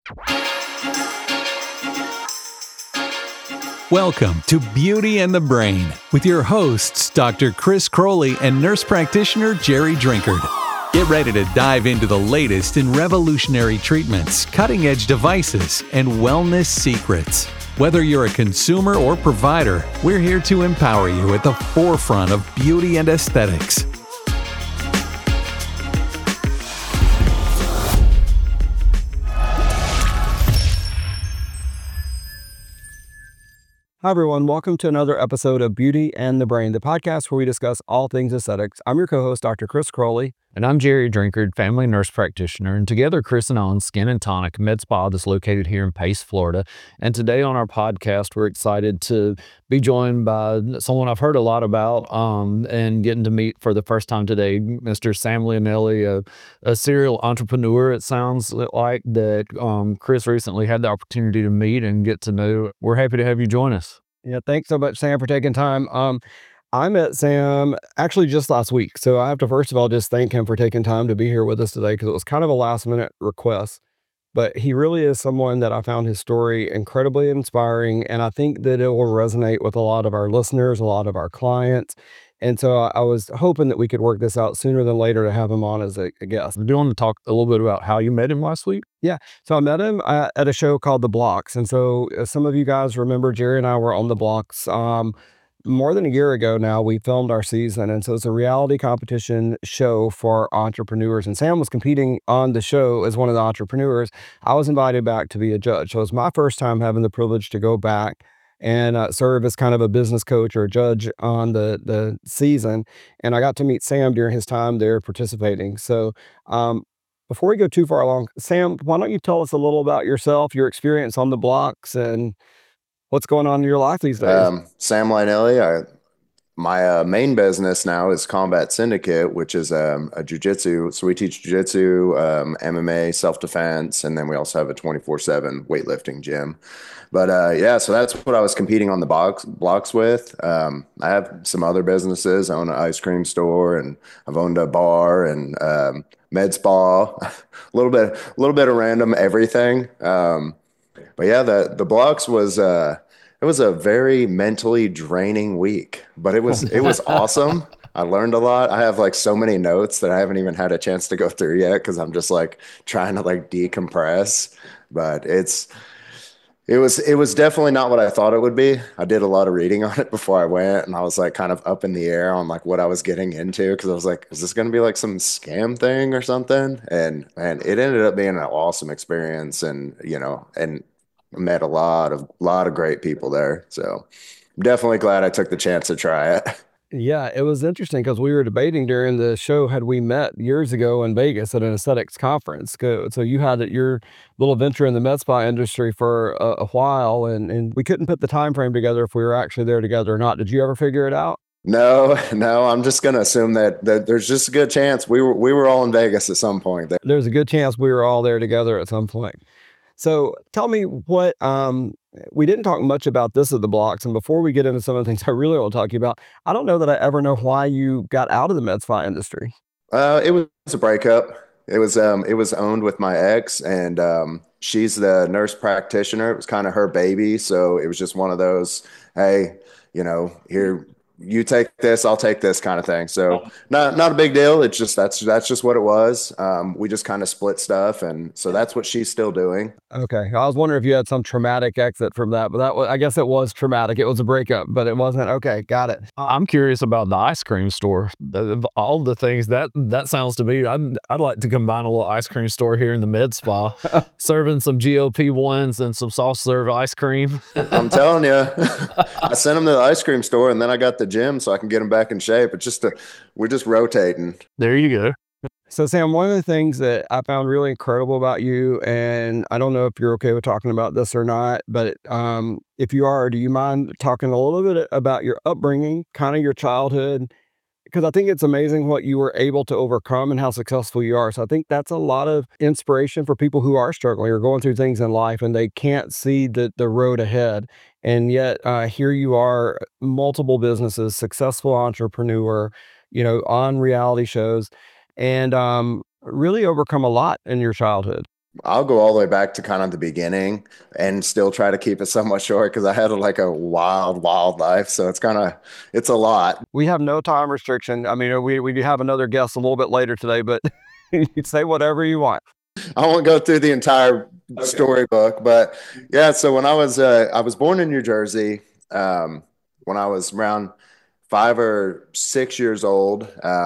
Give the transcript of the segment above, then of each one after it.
Welcome to Beauty and the Brain with your hosts, Dr. Chris Crowley and nurse practitioner Jerry Drinkard. Get ready to dive into the latest in revolutionary treatments, cutting-edge devices, and wellness secrets. Whether you're a consumer or provider, we're here to empower you at the forefront of beauty and aesthetics. Hi, everyone. Welcome to another episode of Beauty and the Brain, the podcast where we discuss all things aesthetics. I'm your co-host, Dr. Chris Crowley. And I'm Jerry Drinkard, family nurse practitioner. And together, Chris and I own Skin and Tonic Med Spa that's located here in Pace, Florida. And today on our podcast, we're excited to be joined by someone I've heard a lot about and getting to meet for the first time today, Mr. Sam Leonelli, a serial entrepreneur, it sounds like, that Chris recently had the opportunity to meet and get to know. We're happy to have you join us. Yeah, thanks so much, Sam, for taking time. I met Sam actually just last week. So I have to first of all just thank him for taking time to be here with us today because it was kind of a last minute request. But he really is someone that I found his story incredibly inspiring. And I think that it will resonate with a lot of our listeners, a lot of our clients. And so I was hoping that we could work this out sooner than later to have him on as a guest. Do you want to talk a little bit about how you met him last week? Yeah. So I met him at a show called The Blocks. And so some of you guys remember Jerry and I were on The Blocks more than a year ago now. We filmed our season. And so it's a reality competition show for entrepreneurs. And Sam was competing on the show as one of the entrepreneurs. I was invited back to be a judge. So it was my first time having the privilege to go back and serve as kind of a business coach or a judge on the season. And I got to meet Sam during his time there participating. So before we go too far along, Sam, why don't you tell us a little about yourself, your experience on The Blocks, and what's going on in your life these days? Sam Leonelli. My main business now is Combat Syndicate, which is a jiu-jitsu. So we teach jiu-jitsu, MMA, self-defense, and then we also have a 24/7 weightlifting gym. But yeah, so that's what I was competing on the blocks with. I have some other businesses. I own an ice cream store, and I've owned a bar and med spa, a little bit of random everything. But yeah, the blocks was it was a very mentally draining week, but it was awesome. I learned a lot. I have like so many notes that I haven't even had a chance to go through yet because I'm just like trying to like decompress. But it was definitely not what I thought it would be. I did a lot of reading on it before I went, and I was like kind of up in the air on like what I was getting into because I was like, is this going to be like some scam thing or something? And it ended up being an awesome experience, and met a lot of great people there. So I'm definitely glad I took the chance to try it. Yeah, it was interesting because we were debating during the show, had we met years ago in Vegas at an aesthetics conference. So you had your little venture in the med spa industry for a while, and we couldn't put the time frame together if we were actually there together or not. Did you ever figure it out? No, I'm just going to assume that there's just a good chance we were all in Vegas at some point. There's a good chance we were all there together at some point. So tell me what, we didn't talk much about this at The Blocks. And before we get into some of the things I really want to talk to you about, I don't know that I ever know why you got out of the med spa industry. It was a breakup. It was owned with my ex, and she's the nurse practitioner. It was kind of her baby. So it was just one of those, hey, here, you take this, I'll take this kind of thing. So not a big deal. It's just, that's just what it was. We just kind of split stuff. And so that's what she's still doing. Okay. I was wondering if you had some traumatic exit from that, but I guess it was traumatic. It was a breakup, but it wasn't. Okay. Got it. I'm curious about the ice cream store. All the things that sounds to me, I'd like to combine a little ice cream store here in the med spa, serving some GLP-1s and some soft serve ice cream. I'm telling you, I sent them to the ice cream store, and then I got the gym so I can get them back in shape. It's just we're just rotating. There you go. So Sam, one of the things that I found really incredible about you, and I don't know if you're okay with talking about this or not, but if you are, do you mind talking a little bit about your upbringing, kind of your childhood? Because I think it's amazing what you were able to overcome and how successful you are. So I think that's a lot of inspiration for people who are struggling or going through things in life and they can't see the road ahead. And yet here you are, multiple businesses, successful entrepreneur, on reality shows, and really overcome a lot in your childhood. I'll go all the way back to kind of the beginning and still try to keep it somewhat short because I had like a wild life. So it's a lot. We have no time restriction. I mean, we do have another guest a little bit later today, but you say whatever you want. I won't go through the entire storybook, but yeah. So when I was born in New Jersey, when I was around 5 or 6 years old.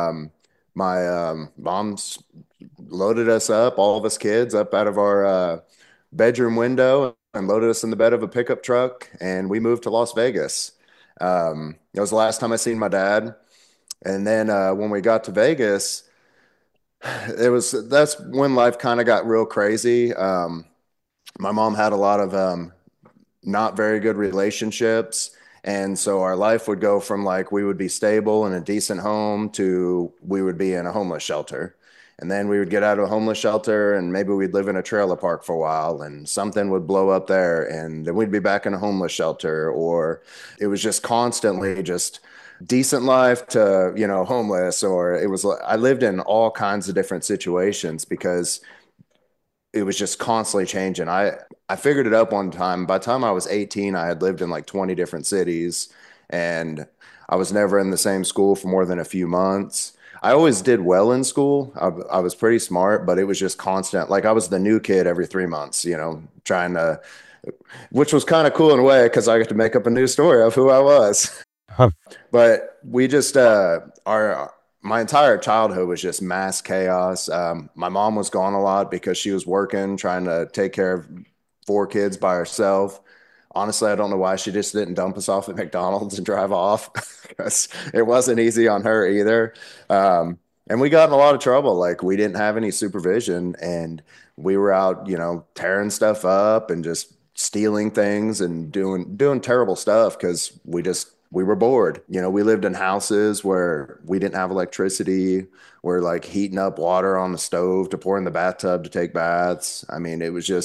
My mom's loaded us up, all of us kids, up out of our bedroom window and loaded us in the bed of a pickup truck, and we moved to Las Vegas. It was the last time I seen my dad. And then when we got to Vegas, that's when life kind of got real crazy. My mom had a lot of not very good relationships. And so our life would go from like we would be stable in a decent home to we would be in a homeless shelter. And then we would get out of a homeless shelter and maybe we'd live in a trailer park for a while and something would blow up there. And then we'd be back in a homeless shelter, or it was just constantly just decent life to, homeless. Or I lived in all kinds of different situations because it was just constantly changing. I figured it up one time. By the time I was 18, I had lived in like 20 different cities, and I was never in the same school for more than a few months. I always did well in school. I was pretty smart, but it was just constant. Like I was the new kid every 3 months, trying to, which was kind of cool in a way because I got to make up a new story of who I was. But we just our my entire childhood was just mass chaos. My mom was gone a lot because she was working, trying to take care of 4 kids by herself. Honestly, I don't know why she just didn't dump us off at McDonald's and drive off because it wasn't easy on her either. And we got in a lot of trouble. Like we didn't have any supervision, and we were out, tearing stuff up and just stealing things and doing terrible stuff because we were bored. We lived in houses where we didn't have electricity. We're like heating up water on the stove to pour in the bathtub to take baths. I mean,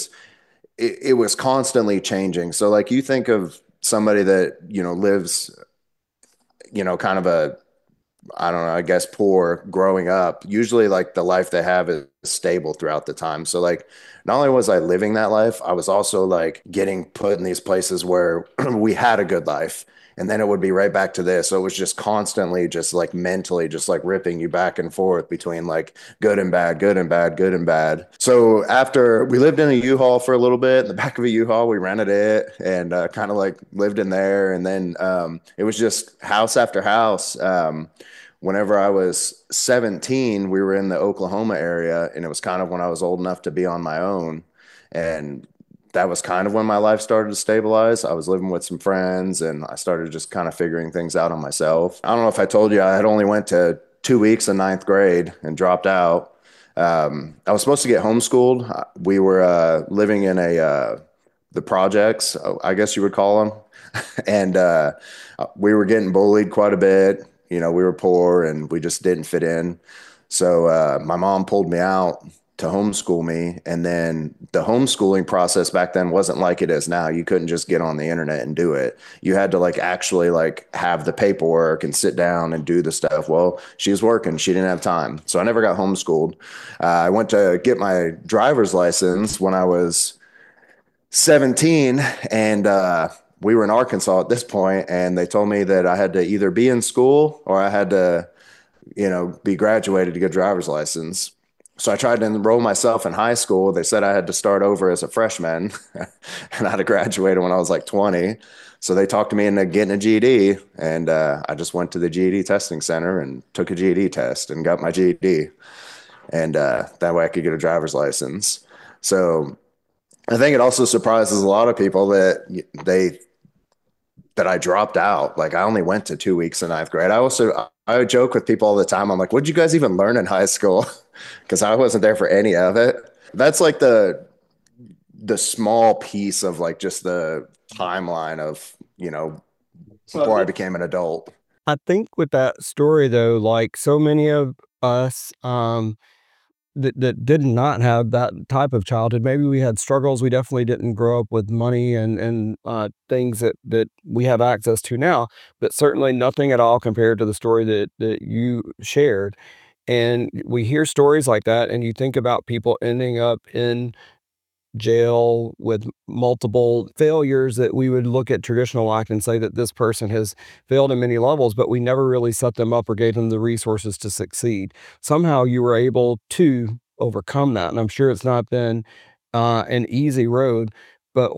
it was constantly changing. So like you think of somebody that, lives, kind of I don't know, I guess poor growing up, usually like the life they have is stable throughout the time. So like not only was I living that life, I was also like getting put in these places where we had a good life. And then it would be right back to this. So it was just constantly just like mentally just like ripping you back and forth between like good and bad, good and bad, good and bad. So after we lived in a U-Haul for a little bit, in the back of a U-Haul, we rented it and kind of like lived in there. And then it was just house after house. Whenever I was 17, we were in the Oklahoma area, and it was kind of when I was old enough to be on my own. And that was kind of when my life started to stabilize. I was living with some friends, and I started just kind of figuring things out on myself. I don't know if I told you, I had only went to 2 weeks in ninth grade and dropped out. I was supposed to get homeschooled. We were living in the projects, I guess you would call them. And we were getting bullied quite a bit. We were poor and we just didn't fit in. So my mom pulled me out to homeschool me. And then the homeschooling process back then wasn't like it is now. You couldn't just get on the internet and do it. You had to like actually like have the paperwork and sit down and do the stuff. Well, she was working. She didn't have time. So I never got homeschooled. I went to get my driver's license when I was 17, and we were in Arkansas at this point, and they told me that I had to either be in school or I had to, be graduated to get a driver's license. So I tried to enroll myself in high school. They said I had to start over as a freshman and I had to graduate when I was like 20. So they talked me into getting a GED, and I just went to the GED testing center and took a GED test and got my GED. And that way I could get a driver's license. So I think it also surprises a lot of people that I dropped out. Like I only went to 2 weeks in ninth grade. I would joke with people all the time. I'm like, what did you guys even learn in high school? Because I wasn't there for any of it. That's like the small piece of like just the timeline of, before I became an adult. I think with that story though, like so many of us, that did not have that type of childhood. Maybe we had struggles. We definitely didn't grow up with money and things that we have access to now, but certainly nothing at all compared to the story that you shared. And we hear stories like that, and you think about people ending up in jail with multiple failures that we would look at traditional life and say that this person has failed in many levels, but we never really set them up or gave them the resources to succeed. Somehow you were able to overcome that. And I'm sure it's not been an easy road, but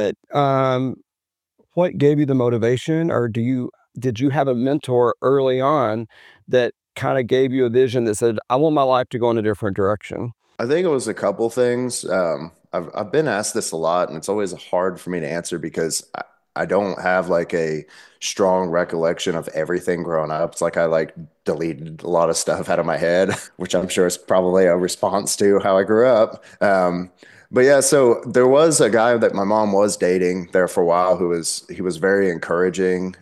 what gave you the motivation, or did you have a mentor early on that kind of gave you a vision that said, I want my life to go in a different direction? I think it was a couple things. I've been asked this a lot, and it's always hard for me to answer because I don't have like a strong recollection of everything growing up. It's like I like deleted a lot of stuff out of my head, which I'm sure is probably a response to how I grew up. But yeah, so there was a guy that my mom was dating there for a while he was very encouraging.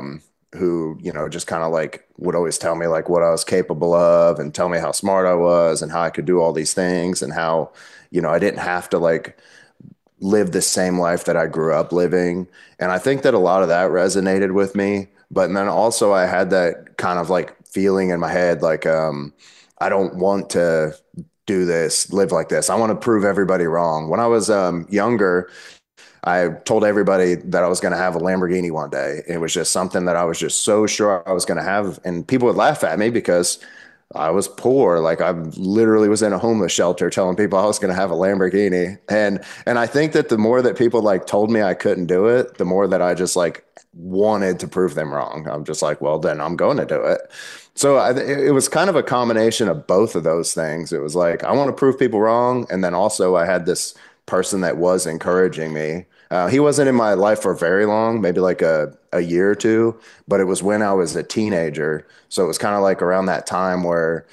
Who, just kind of like would always tell me like what I was capable of and tell me how smart I was and how I could do all these things and how, I didn't have to like live the same life that I grew up living. And I think that a lot of that resonated with me. But then also I had that kind of like feeling in my head, like, I don't want to do this, live like this. I want to prove everybody wrong. When I was younger, I told everybody that I was going to have a Lamborghini one day. It was just something that I was just so sure I was going to have. And people would laugh at me because I was poor. Like I literally was in a homeless shelter telling people I was going to have a Lamborghini. And I think that the more that people like told me I couldn't do it, the more that I just like wanted to prove them wrong. I'm just like, well, then I'm going to do it. So it was kind of a combination of both of those things. It was like, I want to prove people wrong. And then also I had this person that was encouraging me. He wasn't in my life for very long, maybe like a year or two, but it was when I was a teenager. So it was kind of like around that time where,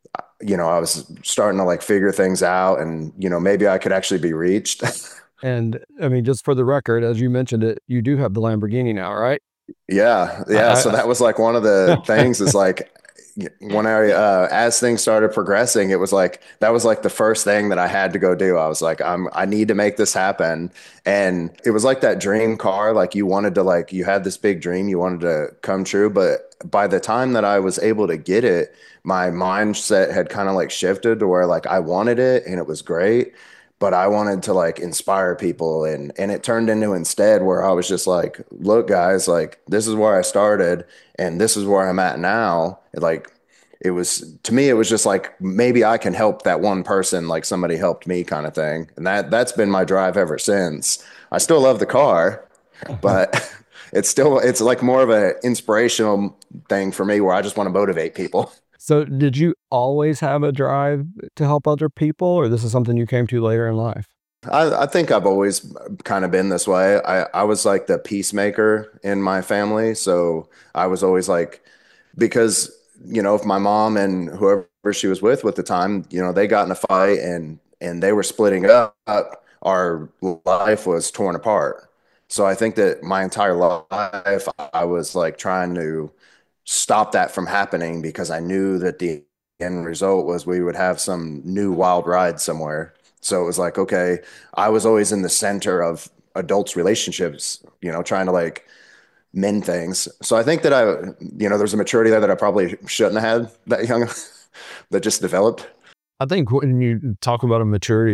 I was starting to like figure things out and, maybe I could actually be reached. And I mean, just for the record, as you mentioned it, you do have the Lamborghini now, right? Yeah. Yeah. So I, that was like one of the things is like, when as things started progressing, it was like that was like the first thing that I had to go do. I was like, I need to make this happen. And it was like that dream car, like you wanted to like you had this big dream you wanted to come true. But by the time that I was able to get it, my mindset had kind of like shifted to where like I wanted it and it was great, but I wanted to like inspire people and it turned into instead where I was just like, look, guys, like this is where I started and this is where I'm at now. Like it was to me, it was just like maybe I can help that one person like somebody helped me kind of thing. And that's been my drive ever since. I still love the car, but it's like more of an inspirational thing for me where I just want to motivate people. so did you always have a drive to help other people, or this is something you came to later in life? I think I've always kind of been this way. I was like the peacemaker in my family. So I was always like, because, if my mom and whoever she was with at the time, they got in a fight and they were splitting up, our life was torn apart. So I think that my entire life, I was like trying to stop that from happening because I knew that the end result was we would have some new wild ride somewhere. So it was like, okay, I was always in the center of adults' relationships, trying to like mend things. So I think that there's a maturity there that I probably shouldn't have had that young, that just developed. I think when you talk about a maturity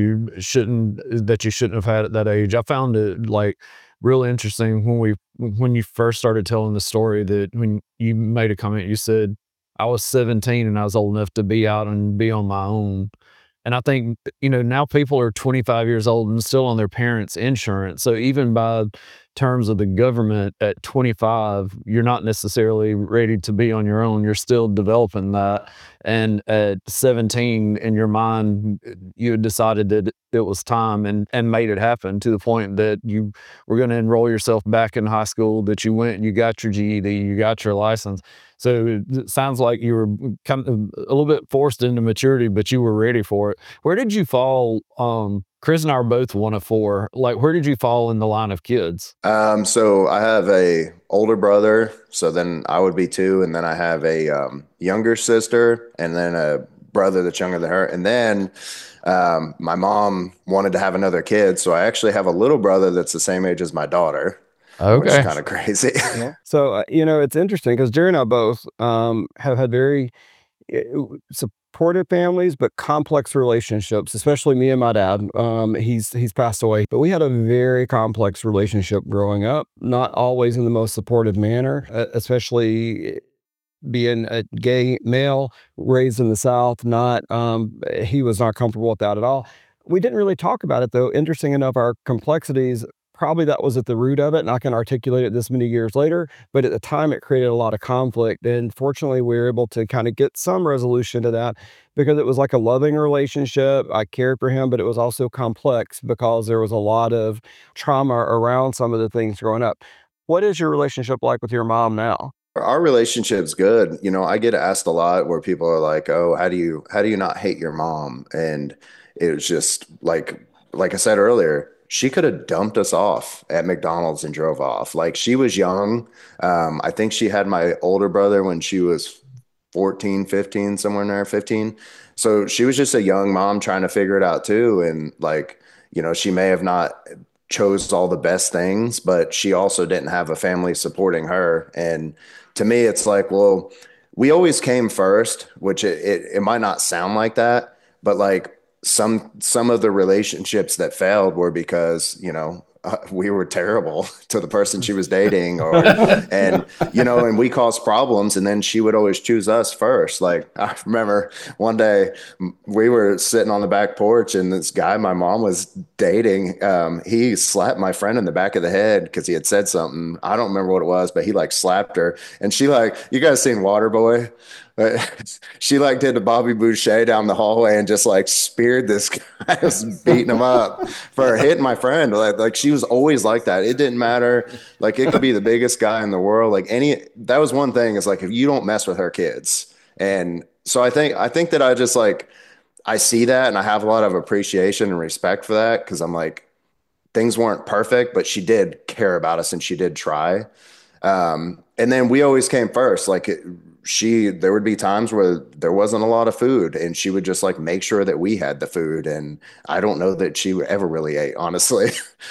that you shouldn't have had at that age, I found it like real interesting when you first started telling the story that when you made a comment, you said, I was 17 and I was old enough to be out and be on my own. And I think, now people are 25 years old and still on their parents' insurance. So even by terms of the government at 25, you're not necessarily ready to be on your own. You're still developing that. And at 17, in your mind, you had decided that it was time and made it happen to the point that you were going to enroll yourself back in high school, that you went and you got your GED, you got your license. So it sounds like you were kind of a little bit forced into maturity, but you were ready for it. Where did you fall? Chris and I are both one of four. Like, where did you fall in the line of kids? So I have a older brother, so then I would be two, and then I have a younger sister, and then a brother that's younger than her, and then my mom wanted to have another kid, so I actually have a little brother that's the same age as my daughter. Which is kind of crazy. Yeah. So, it's interesting because Jerry and I both have had very supportive families, but complex relationships, especially me and my dad. He's passed away, but we had a very complex relationship growing up, not always in the most supportive manner, especially being a gay male raised in the South. Not He was not comfortable with that at all. We didn't really talk about it though. Interesting enough, our complexities, probably that was at the root of it, and I can articulate it this many years later, but at the time it created a lot of conflict, and fortunately we were able to kind of get some resolution to that, because it was like a loving relationship. I cared for him, but it was also complex because there was a lot of trauma around some of the things growing up. What is your relationship like with your mom now? Our relationship's good. I get asked a lot where people are like, "Oh, how do you not hate your mom?" And it was just like I said earlier, she could have dumped us off at McDonald's and drove off. Like, she was young. I think she had my older brother when she was 14, 15, somewhere in there, 15. So she was just a young mom trying to figure it out too. And like, she may have not chose all the best things, but she also didn't have a family supporting her. And to me, it's like, well, we always came first, which it might not sound like that, but like some of the relationships that failed were because, we were terrible to the person she was dating, and we caused problems, and then she would always choose us first. Like, I remember one day we were sitting on the back porch, and this guy my mom was dating, he slapped my friend in the back of the head because he had said something. I don't remember what it was, but he like slapped her, and she, like, you guys seen Waterboy? She like did the Bobby Boucher down the hallway and just like speared this guy, was beating him up for hitting my friend. Like she was always like that. It didn't matter. Like, it could be the biggest guy in the world. That was one thing, is like, if you don't mess with her kids. And so I think that I just like, I see that, and I have a lot of appreciation and respect for that, because I'm like, things weren't perfect, but she did care about us and she did try. And then we always came first. Like, there would be times where there wasn't a lot of food, and she would just like make sure that we had the food. And I don't know that she ever really ate, honestly.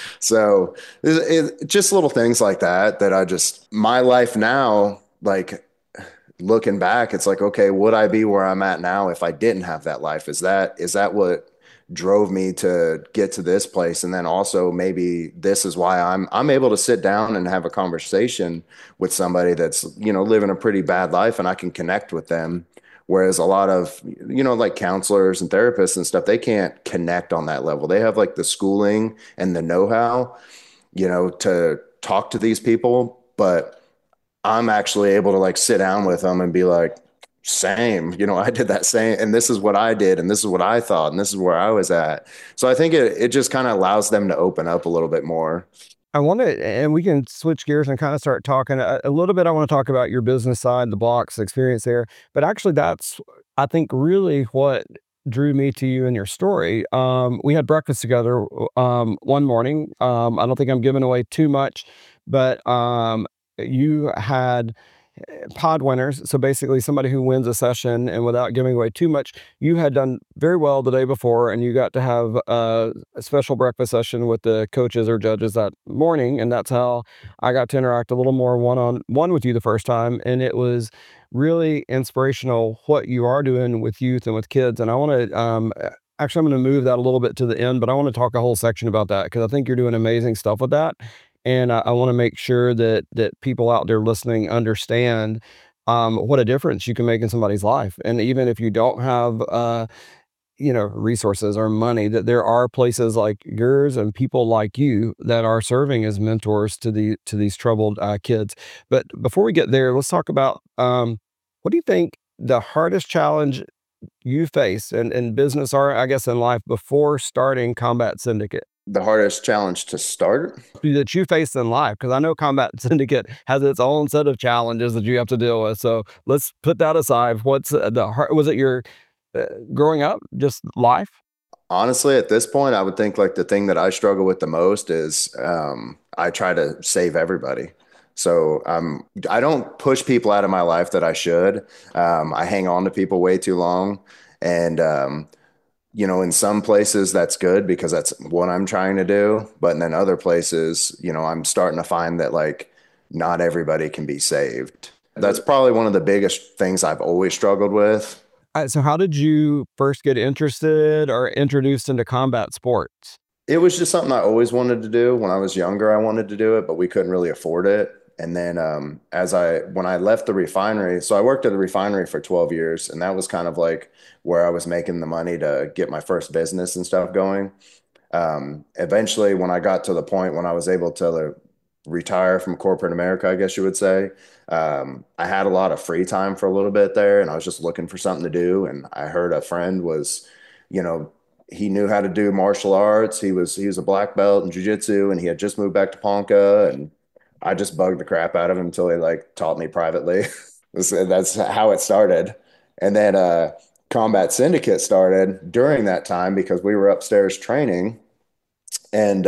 So just little things like that my life now, like, looking back, it's like, okay, would I be where I'm at now if I didn't have that life? Is that what drove me to get to this place? And then also, maybe this is why I'm able to sit down and have a conversation with somebody that's, living a pretty bad life, and I can connect with them. Whereas a lot of, like counselors and therapists and stuff, they can't connect on that level. They have like the schooling and the know-how, to talk to these people, but I'm actually able to like sit down with them and be like, same, I did that same, and this is what I did, and this is what I thought, and this is where I was at. So I think it just kind of allows them to open up a little bit more. I want to, and we can switch gears and kind of start talking a little bit. I want to talk about your business side, the blocks experience there. But actually, that's, I think, really what drew me to you and your story. We had breakfast together one morning. I don't think I'm giving away too much, but you had pod winners. So basically, somebody who wins a session, and without giving away too much, you had done very well the day before, and you got to have a special breakfast session with the coaches or judges that morning. And that's how I got to interact a little more one on one with you the first time. And it was really inspirational what you are doing with youth and with kids. And I want to, actually, I'm going to move that a little bit to the end, but I want to talk a whole section about that, because I think you're doing amazing stuff with that. And I want to make sure that people out there listening understand what a difference you can make in somebody's life. And even if you don't have resources or money, that there are places like yours and people like you that are serving as mentors to these troubled kids. But before we get there, let's talk about what do you think the hardest challenge you face in business, or I guess in life, before starting Combat Syndicate? The hardest challenge to start? That you face in life, because I know Combat Syndicate has its own set of challenges that you have to deal with. So let's put that aside. What's the hard? Was it your growing up, just life? Honestly, at this point, I would think like the thing that I struggle with the most is I try to save everybody. So I don't push people out of my life that I should. I hang on to people way too long. And in some places that's good because that's what I'm trying to do. But then other places, I'm starting to find that like not everybody can be saved. That's probably one of the biggest things I've always struggled with. So how did you first get interested or introduced into combat sports? It was just something I always wanted to do. When I was younger, I wanted to do it, but we couldn't really afford it. And then when I left the refinery, so I worked at the refinery for 12 years, and that was kind of like where I was making the money to get my first business and stuff going. Eventually, when I got to the point when I was able to retire from corporate America, I guess you would say, I had a lot of free time for a little bit there, and I was just looking for something to do. And I heard a friend was, you know, he knew how to do martial arts. He was a black belt in jiu-jitsu, and he had just moved back to Ponca, and I just bugged the crap out of him until he like taught me privately. That's how it started. And then Combat Syndicate started during that time because we were upstairs training, and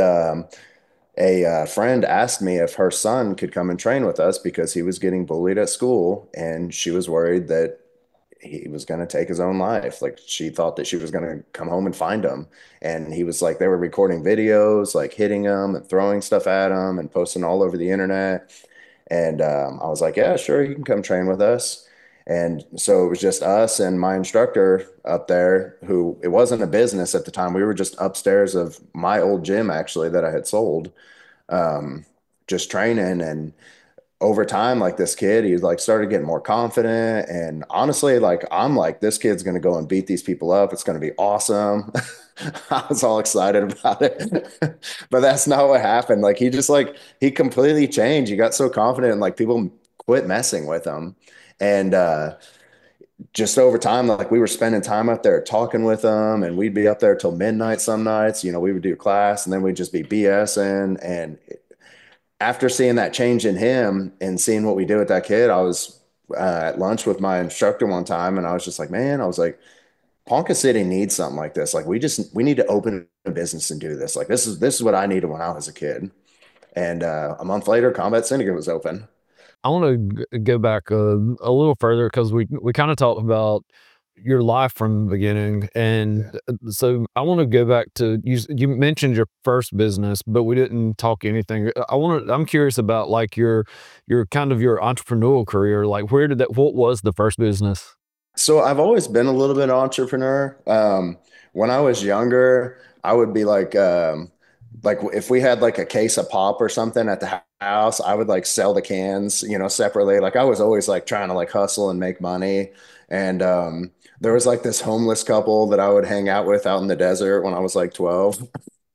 a friend asked me if her son could come and train with us because he was getting bullied at school, and she was worried that he was going to take his own life. Like she thought that she was going to come home and find him. And he was like, they were recording videos, like hitting him and throwing stuff at him and posting all over the internet. And I was like, yeah, sure, you can come train with us. And so it was just us and my instructor up there, who it wasn't a business at the time. We were just upstairs of my old gym, actually, that I had sold, um, just training. And over time, like this kid, he like started getting more confident. And honestly, like I'm like, this kid's gonna go and beat these people up. It's gonna be awesome. I was all excited about it. But that's not what happened. Like he just like he completely changed. He got so confident and like people quit messing with him. And just over time, like we were spending time up there talking with them, and we'd be up there till midnight some nights. We would do class and then we'd just be BSing. And after seeing that change in him and seeing what we did with that kid, I was at lunch with my instructor one time, and I was just like, man, I was like, Ponca City needs something like this. Like we need to open a business and do this. Like this is what I needed when I was a kid. And a month later, Combat Syndicate was open. I want to go back a little further because we kind of talked about your life from the beginning, and so I want to go back to you mentioned your first business, but we didn't talk anything. I'm curious about like your kind of your entrepreneurial career. Like what was the first business? So I've always been a little bit entrepreneur. When I was younger, I would be like if we had like a case of pop or something at the house, I would like sell the cans, separately. Like I was always like trying to like hustle and make money. And there was like this homeless couple that I would hang out with out in the desert when I was like 12.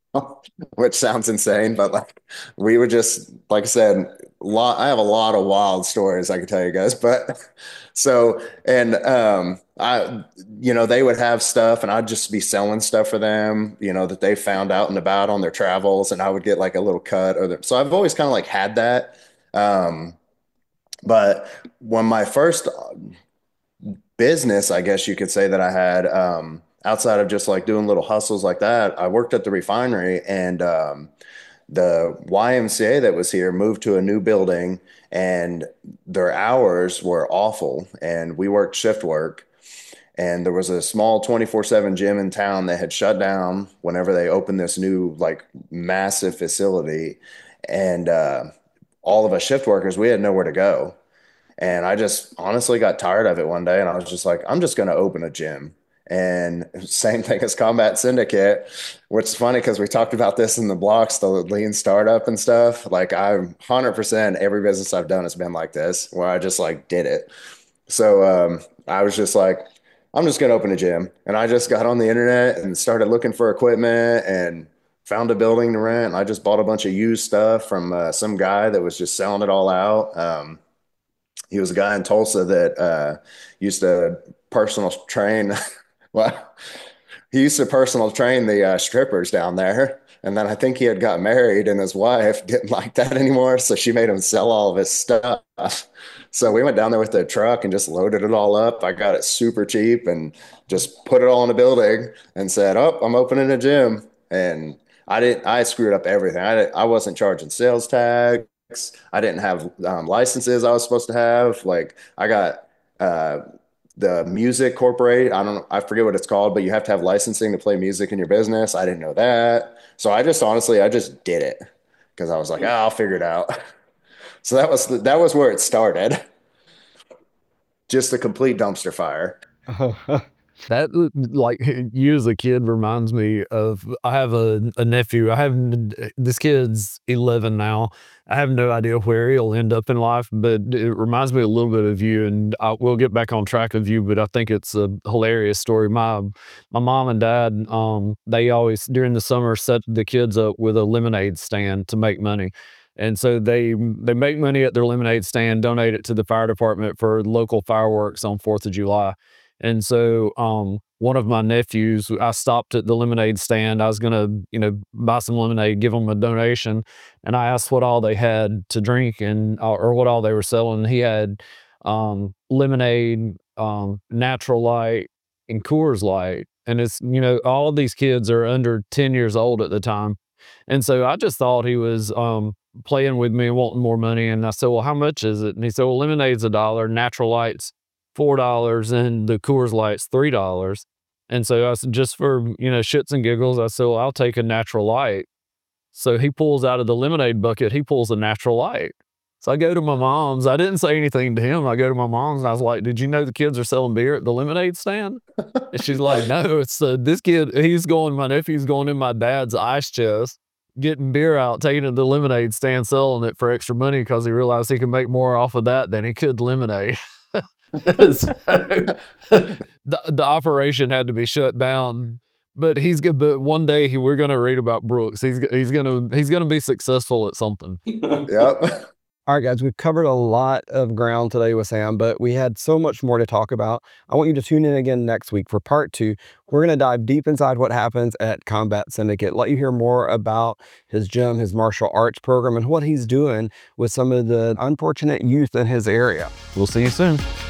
Which sounds insane, but like we would just, like I said, I have a lot of wild stories I could tell you guys, but so, and they would have stuff and I'd just be selling stuff for them, that they found out and about on their travels, and I would get like a little cut so I've always kind of like had that. Um, but when my first business, I guess you could say that I had, outside of just like doing little hustles like that, I worked at the refinery, and the YMCA that was here moved to a new building, and their hours were awful. And we worked shift work. And there was a small 24/7 gym in town that had shut down whenever they opened this new, like, massive facility. And all of us shift workers, we had nowhere to go. And I just honestly got tired of it one day, and I was just like, I'm just going to open a gym. And same thing as Combat Syndicate, which is funny because we talked about this in the blocks, the lean startup and stuff. Like I'm 100% every business I've done has been like this, where I just like did it. So I was just like, I'm just going to open a gym. And I just got on the internet and started looking for equipment and found a building to rent. And I just bought a bunch of used stuff from some guy that was just selling it all out. He was a guy in Tulsa that used to personal train. Well, he used to personal train the strippers down there. And then I think he had got married, and his wife didn't like that anymore. So she made him sell all of his stuff. So we went down there with the truck and just loaded it all up. I got it super cheap and just put it all in a building and said, oh, I'm opening a gym. And I screwed up everything. I wasn't charging sales tax. I didn't have licenses I was supposed to have. Like I got uh, the music corporate. I forget what it's called, but you have to have licensing to play music in your business. I didn't know that. So I just did it because I was like, I'll figure it out. So that was where it started. Just a complete dumpster fire. That, like, you as a kid reminds me of, I have a nephew. This kid's 11 now. I have no idea where he'll end up in life, but it reminds me a little bit of you, and we'll get back on track of you, but I think it's a hilarious story. My mom and dad, they always, during the summer, set the kids up with a lemonade stand to make money. And so they make money at their lemonade stand, donate it to the fire department for local fireworks on 4th of July. And so, one of my nephews, I stopped at the lemonade stand. I was gonna, buy some lemonade, give them a donation, and I asked what all they had to drink and or what all they were selling. He had lemonade, Natural Light, and Coors Light, and it's, all of these kids are under 10 years old at the time, and so I just thought he was playing with me and wanting more money. And I said, "Well, how much is it?" And he said, "Well, lemonade's $1, Natural Light's $4, and the Coors Light's $3." And so I said, just for, shits and giggles, I said, "Well, I'll take a Natural Light." So he pulls out of the lemonade bucket, he pulls a Natural Light. So I go to my mom's. I didn't say anything to him. I go to my mom's and I was like, "Did you know the kids are selling beer at the lemonade stand?" And she's like, "No, it's this kid, my nephew's going in my dad's ice chest, getting beer out, taking it to the lemonade stand, selling it for extra money because he realized he could make more off of that than he could lemonade." So, the operation had to be shut down, but but one day we're gonna read about Brooks. He's gonna be successful at something. Yep. All right, guys, we've covered a lot of ground today with Sam, but we had so much more to talk about. I want you to tune in again next week for part 2. We're going to dive deep inside what happens at Combat Syndicate, let you hear more about his gym, his martial arts program, and what he's doing with some of the unfortunate youth in his area. We'll see you soon.